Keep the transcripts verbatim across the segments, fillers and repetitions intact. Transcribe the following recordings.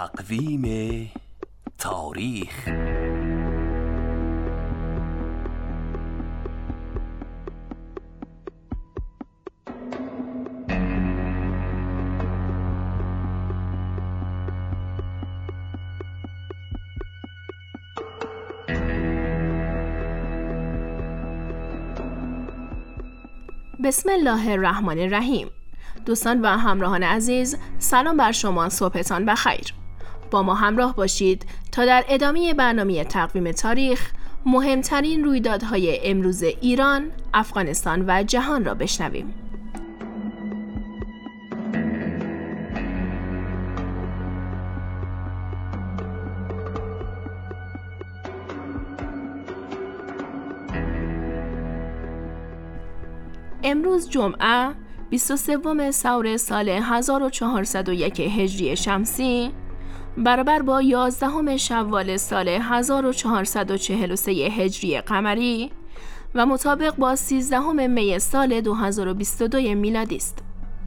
تقویم تاریخ. بسم الله الرحمن الرحیم. دوستان و همراهان عزیز، سلام بر شما، صبحتان بخیر. با ما همراه باشید تا در ادامه برنامه تقویم تاریخ مهمترین رویدادهای امروز ایران، افغانستان و جهان را بشنویم. امروز جمعه بیست و سوم سور سال هزار و چهارصد و یک هجری شمسی برابر با یازدهم شوال سال هزار و چهارصد و چهل و سه هجری قمری و مطابق با سیزدهم می سال دو هزار و بیست و دو میلادی است.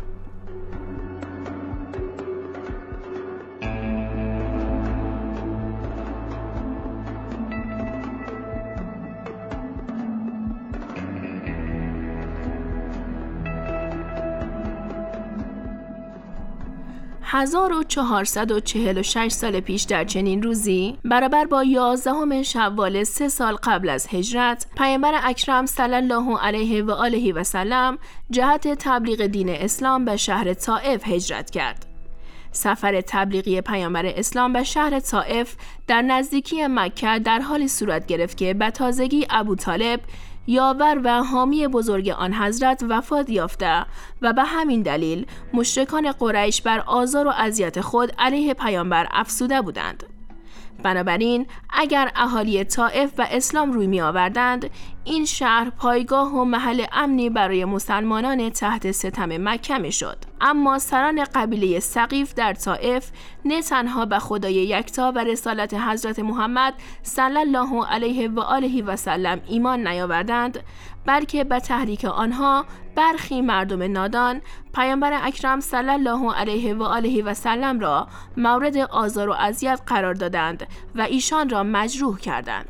هزار و چهارصد و چهل و شش سال پیش در چنین روزی برابر با یازدهم شوال سه سال قبل از هجرت، پیامبر اکرم صلی الله علیه و آله و سلم جهت تبلیغ دین اسلام به شهر طائف هجرت کرد. سفر تبلیغی پیامبر اسلام به شهر طائف در نزدیکی مکه در حالی صورت گرفت که به تازگی ابوطالب یاور و حامی بزرگ آن حضرت وفات یافته و به همین دلیل مشرکان قریش بر آزار و اذیت خود علیه پیامبر افسوده بودند. بنابراین اگر اهالی طائف و اسلام روی می آوردند، این شهر پایگاه و محل امنی برای مسلمانان تحت ستم مکه می شد. اما سران قبیله ثقیف در طائف نه تنها به خدای یکتا و رسالت حضرت محمد صلی الله علیه و آله و سلم ایمان نیاوردند، بلکه به تحریک آنها برخی مردم نادان پیامبر اکرم صلی الله علیه و آله و سلم را مورد آزار و اذیت قرار دادند و ایشان را مجروح کردند.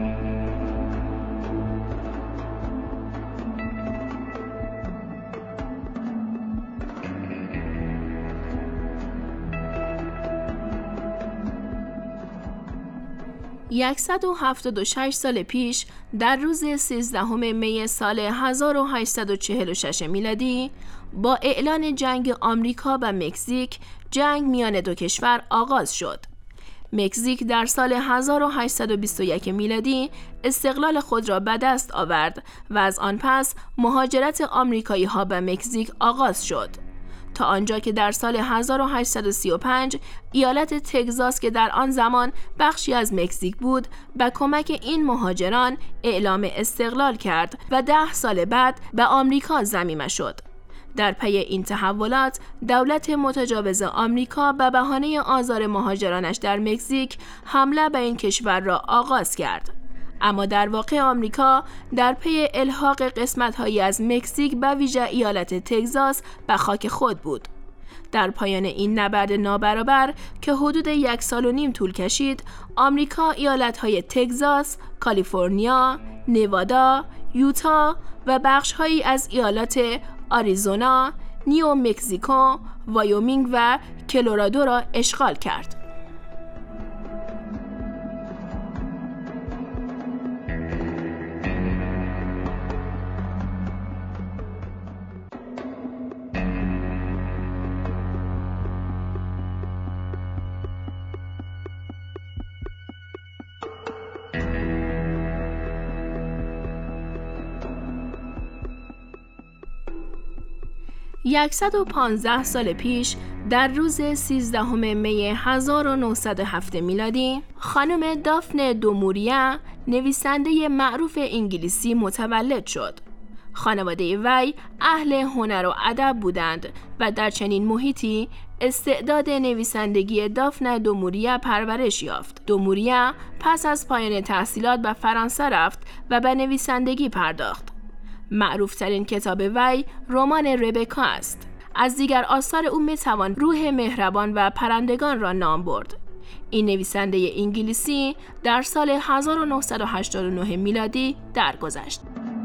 صد و هفتاد و شش سال پیش در روز سیزدهم می سال هزار و هشتصد و چهل و شش میلادی با اعلان جنگ آمریکا و مکزیک جنگ میان دو کشور آغاز شد. مکزیک در سال هزار و هشتصد و بیست و یک میلادی استقلال خود را به دست آورد و از آن پس مهاجرت آمریکایی ها به مکزیک آغاز شد، تا آنجا که در سال هزار و هشتصد و سی و پنج ایالت تگزاس که در آن زمان بخشی از مکزیک بود به کمک این مهاجران اعلام استقلال کرد و ده سال بعد به آمریکا ضمیمه شد. در پی این تحولات دولت متجاوز آمریکا به بهانه آزار مهاجرانش در مکزیک حمله به این کشور را آغاز کرد. اما در واقع آمریکا در پی الحاق قسمت‌هایی از مکزیک به ویژه ایالت تگزاس به خاک خود بود. در پایان این نبرد نابرابر که حدود یک سال و نیم طول کشید، آمریکا ایالت‌های تگزاس، کالیفرنیا، نوادا، یوتا و بخش‌هایی از ایالات آریزونا، نیو مکزیکو، وایومینگ و کلرادو را اشغال کرد. صد و پانزده سال پیش در روز سیزدهم می هزار و نهصد و هفت میلادی خانم دافن دو موریا نویسنده معروف انگلیسی متولد شد. خانواده وی اهل هنر و ادب بودند و در چنین محیطی استعداد نویسندگی دافن دو موریا پرورش یافت. دو موریا پس از پایان تحصیلات به فرانسه رفت و به نویسندگی پرداخت. معروفترین کتاب وی رمان ربکا است. از دیگر آثار او میتوان روح مهربان و پرندگان را نام برد. این نویسنده انگلیسی در سال هزار و نهصد و هشتاد و نه میلادی درگذشت.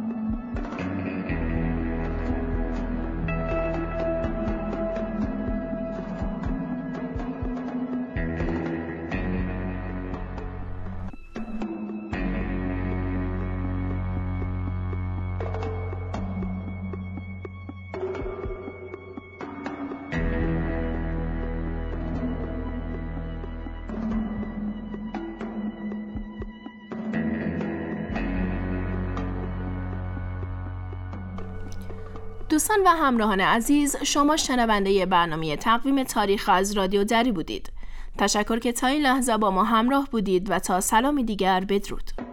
دوستان و همراهان عزیز، شما شنونده برنامه تقویم تاریخ از رادیو دری بودید. تشکر که تا این لحظه با ما همراه بودید و تا سلامی دیگر بدرود.